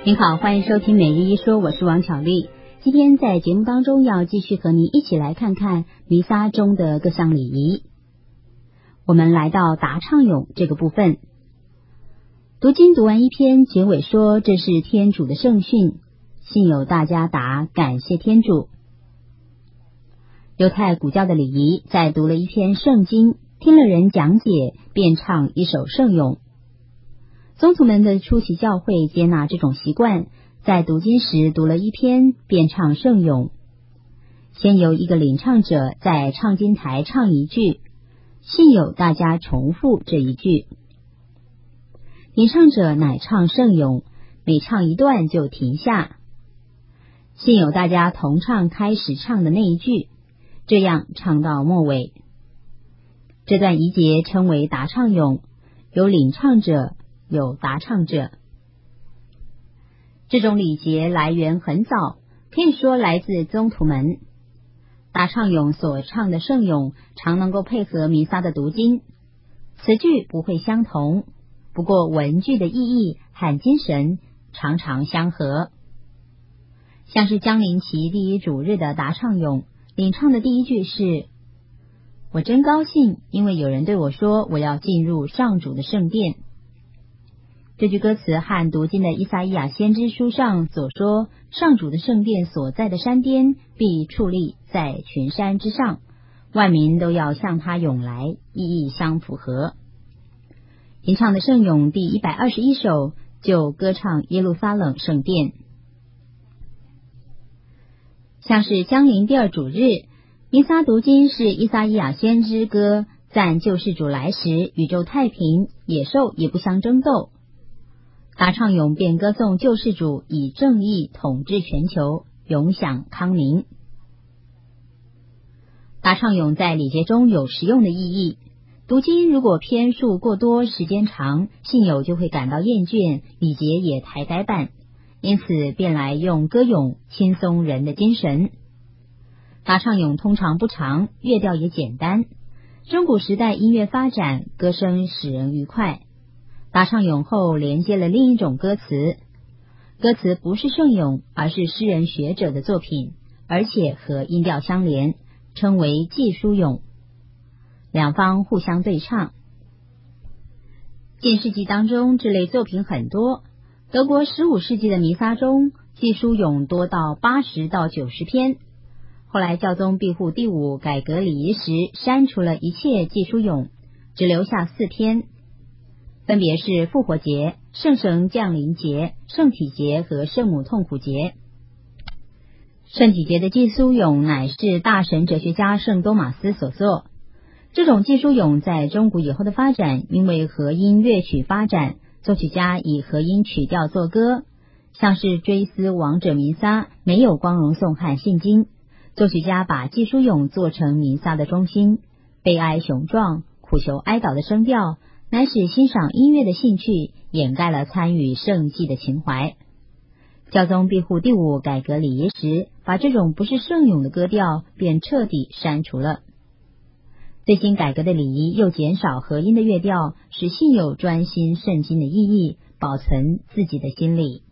您好，欢迎收听每日一说，我是王巧丽。今天在节目当中要继续和您一起来看看弥撒中的各项礼仪。我们来到答唱咏这个部分，读经读完一篇，结尾说这是天主的圣训，信友大家答感谢天主。犹太古教的礼仪，在读了一篇圣经，听了人讲解，便唱一首圣咏。宗徒们的出席教会接纳这种习惯，在读经时读了一篇，便唱圣咏。先由一个领唱者在唱经台唱一句，信友大家重复这一句。领唱者乃唱圣咏，每唱一段就停下，信友大家同唱开始唱的那一句，这样唱到末尾。这段仪节称为答唱咏，有领唱者，有答唱者。这种礼节来源很早，可以说来自宗徒们。答唱咏所唱的圣咏常能够配合弥撒的读经，词句不会相同，不过文句的意义和精神常常相合。像是将临期第一主日的答唱咏，领唱的第一句是：我真高兴，因为有人对我说我要进入上主的圣殿。这句歌词和读经的依撒意亚先知书上所说上主的圣殿所在的山巅必矗立在群山之上，万民都要向他涌来，意义相符合。吟唱的圣咏第121首就歌唱耶路撒冷圣殿。像是将临第二主日，弥撒读经是依撒意亚先知歌赞救世主来时宇宙太平，野兽也不相争斗。答唱咏便歌颂救世主以正义统治全球，永享康宁。答唱咏在礼节中有实用的意义，读经如果篇数过多，时间长，信友就会感到厌倦，礼节也太呆板，因此便来用歌咏轻松人的精神。答唱咏通常不长，乐调也简单。中古时代音乐发展，歌声使人愉快。答唱咏后连接了另一种歌词，歌词不是圣咏，而是诗人学者的作品，而且和音调相连，称为记书咏。两方互相对唱。近世纪当中，这类作品很多。德国15世纪的弥撒中，记书咏多到80到90篇。后来教宗庇护第5改革礼仪时，删除了一切记书咏，只留下4篇，分别是复活节、圣神降临节、圣体节和圣母痛苦节。圣体节的记书咏乃是大神哲学家圣多马斯所作。这种记书咏在中古以后的发展，因为和音乐曲发展，作曲家以和音曲调作歌，像是追思亡者弥撒没有光荣颂和信经，作曲家把记书咏做成弥撒的中心，悲哀雄壮、苦求哀悼的声调乃使欣赏音乐的兴趣掩盖了参与圣祭的情怀。教宗庇护第5改革礼仪时，把这种不是圣咏的歌调便彻底删除了。最新改革的礼仪又减少和音的乐调，使信友专心圣经的意义，保存自己的心理。